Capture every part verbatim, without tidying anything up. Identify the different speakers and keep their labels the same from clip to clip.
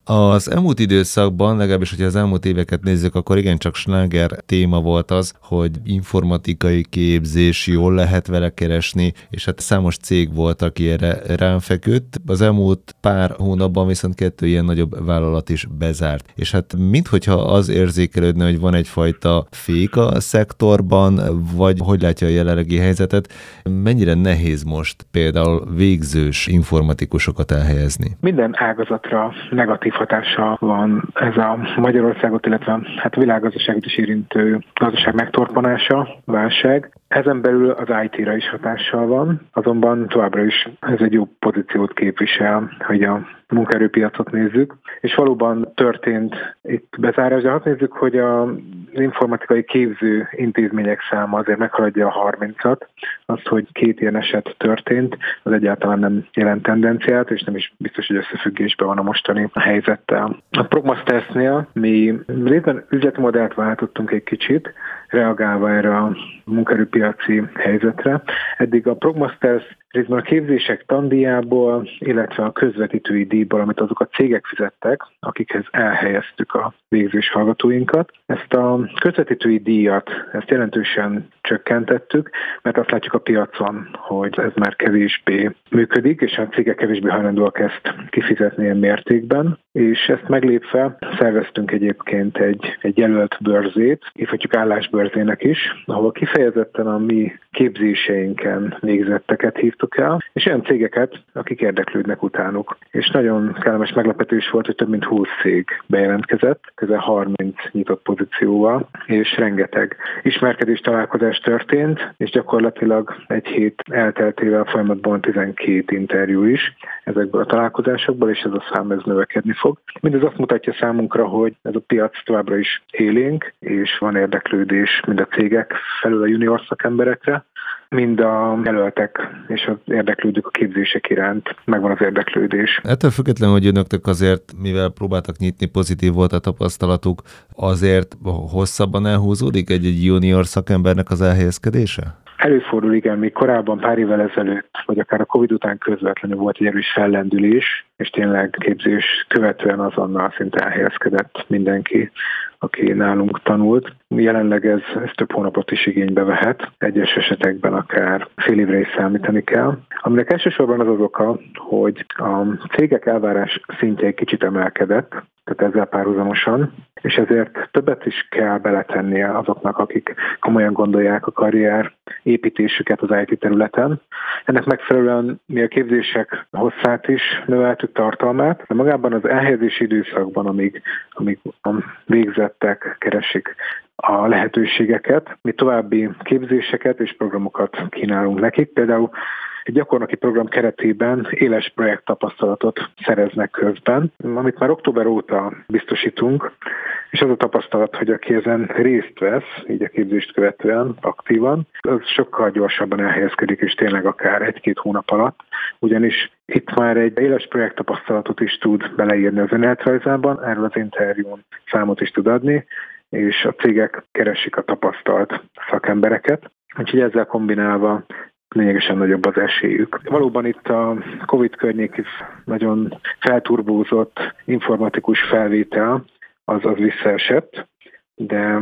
Speaker 1: Az elmúlt időszakban, legalábbis, hogyha az elmúlt éveket nézzük, akkor igencsak sláger téma volt az, hogy informatikai képzés, jól lehet vele keresni, és hát számos cég volt, aki erre rám feküdt. Az elmúlt pár hónapban viszont kettő ilyen nagyobb vállalat is bezárt. És hát minthogyha az érzékelődne, hogy van egyfajta fék a szektorban, vagy hogy látja a jelenlegi helyzetet, mennyire nehéz most például végzős informatikusokat elhelyezni?
Speaker 2: Minden ágazatra negatív hatása van ez a Magyarországot, illetve hát a világgazdaságot is érintő gazdaság megtorpanása, válság. Ezen belül az í té-ra is hatással van, azonban továbbra is ez egy jó pozíciót képvisel, hogy a munkaerőpiacot nézzük, és valóban történt itt bezárás, de hát nézzük, hogy az informatikai képző intézmények száma azért meghaladja a harmincat. Az, hogy két ilyen eset történt, az egyáltalán nem jelent tendenciát, és nem is biztos, hogy összefüggésben van a mostani helyzettel. A Progmasters-nél mi részben üzleti modellt váltottunk egy kicsit, reagálva erre a munkaerőpiaci helyzetre. Eddig a Progmasters részben a képzések tandíjából, illetve a közvetítői díjból, amit azok a cégek fizettek, akikhez elhelyeztük a végzős hallgatóinkat. Ezt a közvetítői díjat, ezt jelentősen csökkentettük, mert azt látjuk a piacon, hogy ez már kevésbé működik, és a cégek kevésbé hajlandóak ezt kifizetni ilyen mértékben. És ezt meglépve szerveztünk egyébként egy, egy jelölt bőrzét, hívhatjuk állásbőrzének is, ahol kifejezetten a mi képzéseinken végzetteket hívtuk el, és olyan cégeket, akik érdeklődnek utánuk. És nagyon kellemes meglepetés volt, hogy több mint húsz cég bejelentkezett, közel harminc nyitott pozícióval, és rengeteg ismerkedés találkozás történt, és gyakorlatilag egy hét elteltével folyamatban tizenkét interjú is ezekből a találkozásokból, és ez a szám ez növekedni fog. Mindez azt mutatja számunkra, hogy ez a piac továbbra is élénk, és van érdeklődés mind a cégek felül a junior szakemberekre, mind a jelöltek és az érdeklődők a képzések iránt megvan az érdeklődés.
Speaker 1: Ettől függetlenül, hogy önöknek azért, mivel próbáltak nyitni, pozitív volt a tapasztalatuk, azért hosszabban elhúzódik egy-egy junior szakembernek az elhelyezkedése?
Speaker 2: Előfordul, igen, még korábban pár évvel ezelőtt, vagy akár a Covid után közvetlenül volt egy erős fellendülés, és tényleg képzés követően azonnal szinte elhelyezkedett mindenki, aki nálunk tanult. Jelenleg ez, ez több hónapot is igénybe vehet, egyes esetekben akár fél évre is számítani kell. Aminek elsősorban az az oka, hogy a cégek elvárás szintje egy kicsit emelkedett, tehát ezzel párhuzamosan, és ezért többet is kell beletennie azoknak, akik komolyan gondolják a karrier építésüket az í té területen. Ennek megfelelően mi a képzések hosszát is növeltük, tartalmát, de magában az elhelyezési időszakban, amíg, amíg a végzettek keresik a lehetőségeket, mi további képzéseket és programokat kínálunk nekik. Például egy gyakornoki program keretében éles projekttapasztalatot szereznek közben, amit már október óta biztosítunk, és az a tapasztalat, hogy aki ezen részt vesz, így a képzést követően aktívan, az sokkal gyorsabban elhelyezkedik, és tényleg akár egy-két hónap alatt, ugyanis itt már egy éles projekttapasztalatot is tud beleírni az önéletrajzában, erről az interjún számot is tud adni, és a cégek keresik a tapasztalt szakembereket. Úgyhogy ezzel kombinálva lényegesen nagyobb az esélyük. Valóban itt a Covid környéki nagyon felturbózott informatikus felvétel az, az visszaesett, de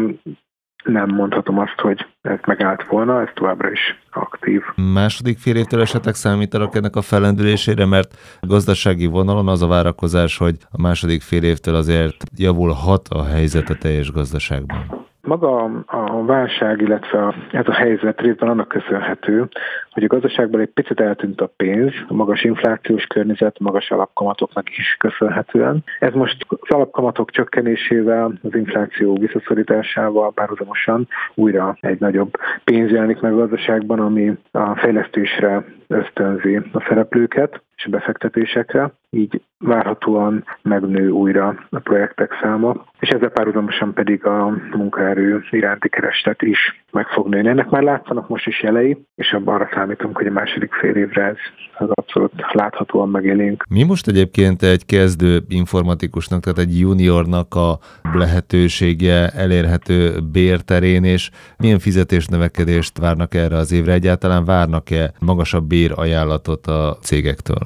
Speaker 2: nem mondhatom azt, hogy ez megállt volna, ez továbbra is aktív.
Speaker 1: Második fél évtől esetleg számítanak ennek a fellendülésére, mert gazdasági vonalon az a várakozás, hogy a második fél évtől azért javulhat a helyzet a teljes gazdaságban.
Speaker 2: Maga a válság, illetve ez a helyzet részben annak köszönhető, hogy a gazdaságban egy picit eltűnt a pénz, a magas inflációs környezet, magas alapkamatoknak is köszönhetően. Ez most az alapkamatok csökkenésével, az infláció visszaszorításával párhuzamosan újra egy nagyobb pénz jelenik meg a gazdaságban, ami a fejlesztésre ösztönzi a szereplőket és a befektetésekre, így várhatóan megnő újra a projektek száma, és ezzel párhuzamosan pedig a munkaerő iránti kereslet is meg fog nőni. Ennek már látszanak most is jelei, és arra számítunk, hogy a második fél évre ez az abszolút láthatóan megélénk.
Speaker 1: Mi most egyébként egy kezdő informatikusnak, tehát egy juniornak a lehetősége elérhető bérterén, és milyen fizetésnövekedést várnak erre az évre? Egyáltalán várnak-e magasabb bérajánlatot a cégektől?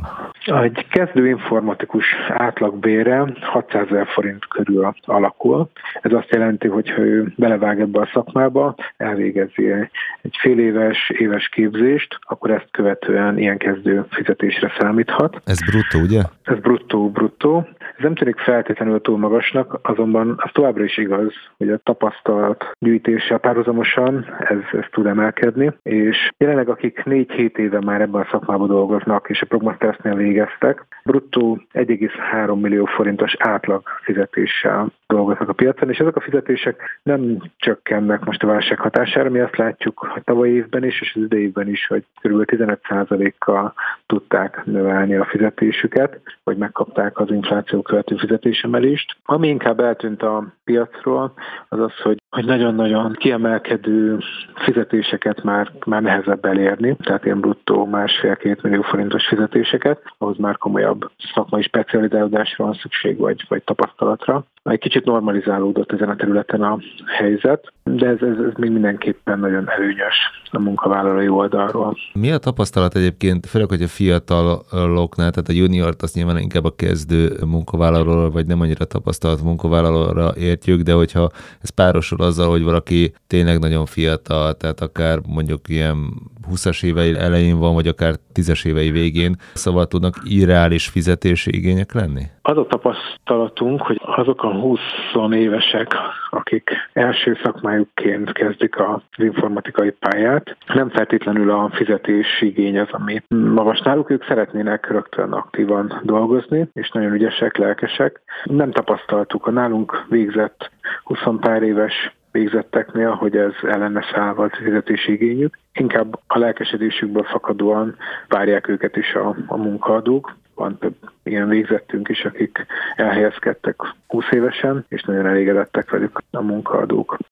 Speaker 2: Egy kezdő informatikus átlagbére hatszázezer forint körül alakul. Ez azt jelenti, hogy ha ő belevág ebbe a szakmába, elvégezi egy fél éves, éves képzést, akkor ezt követően ilyen kezdő fizetésre számíthat.
Speaker 1: Ez bruttó, ugye?
Speaker 2: Ez bruttó, bruttó. Ez nem tűnik feltétlenül túl magasnak, azonban az továbbra is igaz, hogy a tapasztalat gyűjtéssel párhuzamosan ez, ez tud emelkedni, és jelenleg akik négy-hét éve már ebben a szakmában dolgoznak, és a Progmastersnél végeztek, bruttó egy egész három millió forintos átlag fizetéssel dolgoznak a piacon, és ezek a fizetések nem csökkennek most a válság hatására. Mi azt látjuk, hogy tavaly évben is, és az idei évben is, hogy kb. tizenöt százalékkal tudták növelni a fizetésüket, vagy megkapták az infláció követő fizetésemelést. Ami inkább eltűnt a piacról, az az, hogy, hogy nagyon-nagyon kiemelkedő fizetéseket már, már nehezebb elérni, tehát ilyen bruttó másfél-két millió forintos fizetéseket, ahhoz már komolyabb szakmai specializálódásra van szükség, vagy, vagy tapasztalatra. Egy kicsit normalizálódott ezen a területen a helyzet, de ez, ez, ez még mindenképpen nagyon előnyös a munkavállalói oldalról.
Speaker 1: Mi a tapasztalat egyébként, főleg, hogy a fiataloknál, tehát a juniort azt nyilván inkább a kezdő munkavállalóra, vagy nem annyira tapasztalt munkavállalóra értjük, de hogyha ez párosul azzal, hogy valaki tényleg nagyon fiatal, tehát akár mondjuk ilyen húszas évei elején van, vagy akár tízes évei végén, szóval tudnak irreális fizetési igények lenni?
Speaker 2: Az a tapasztalatunk, hogy azok a húsz évesek, akik első szakmájukként kezdik az informatikai pályát, nem feltétlenül a fizetési igény az, ami magas náluk, ők szeretnének rögtön aktívan dolgozni, és nagyon ügyesek, lelkesek. Nem tapasztaltuk a nálunk végzett húsz pár éves végzetteknél, hogy ez ellene szállva a fizetési igényük. Inkább a lelkesedésükből fakadóan várják őket is a, a munkaadók. Van több ilyen végzettünk is, akik elhelyezkedtek húsz évesen, és nagyon elégedettek velük a munkaadók.